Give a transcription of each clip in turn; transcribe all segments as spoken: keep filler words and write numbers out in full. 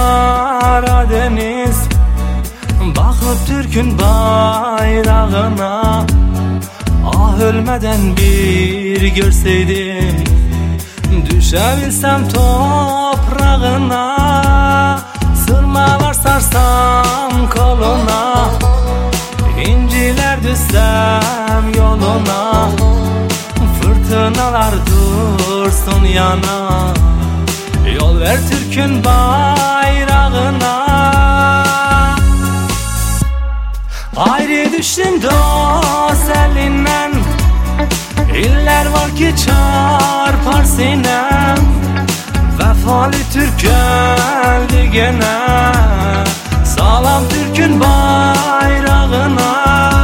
Karadeniz, bakıp Türk'ün bayrağına. Ah ölmeden bir görseydim, düşebilsem toprağına. Sırmalar sarsam koluna, İnciler düşsem yoluna. Fırtınalar dursun yana, yol ver Türk'ün bayrağına. Ayrı düştüm dost elinden, İller var ki çarpar sinem. Vefalı Türk geldi gene, sağlam Türk'ün bayrağına.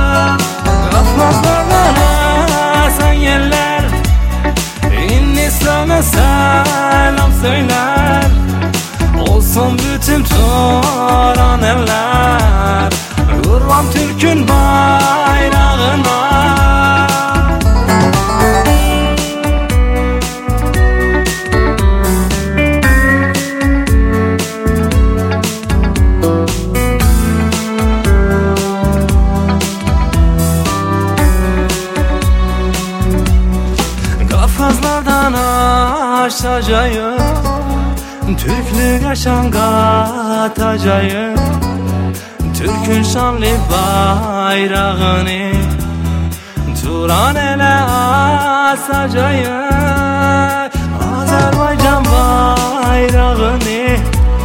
Kafmaslarına sen yerler, inni sana selam söyler. Olsun bütün Turan eller, kurban Türk'ün bayrağına. Kafkaslardan aşacağım, Türklüğe şan katacağım. Türk'ün şanlı bayrağını Turan ele asacağım. Azerbaycan bayrağını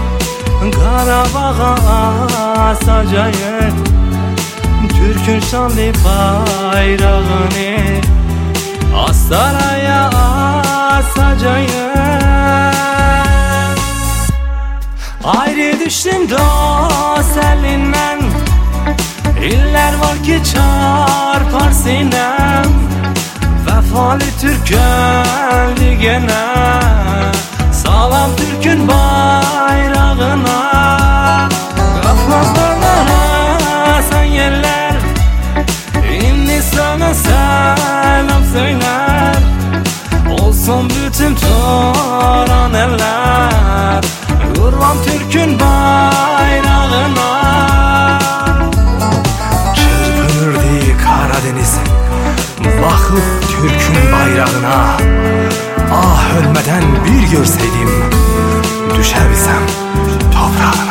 Karabağ'a asacağım. Türk'ün şanlı bayrağını Astaray'a asacağım. Ayrı düştüm dost elinden, İller var ki çarpar sinem. Vefalı Türk geldi gene, sağlam Türk'ün bayrağına. Kafkaslarına sen yerler, inni sana selam söyler. Olsun bütün Turan eller, kurban Türk'ün bayrağına. Çırpınırdı Karadeniz, bakıp Türk'ün bayrağına. Ah ölmeden bir görseydim, düşebilsem toprağına.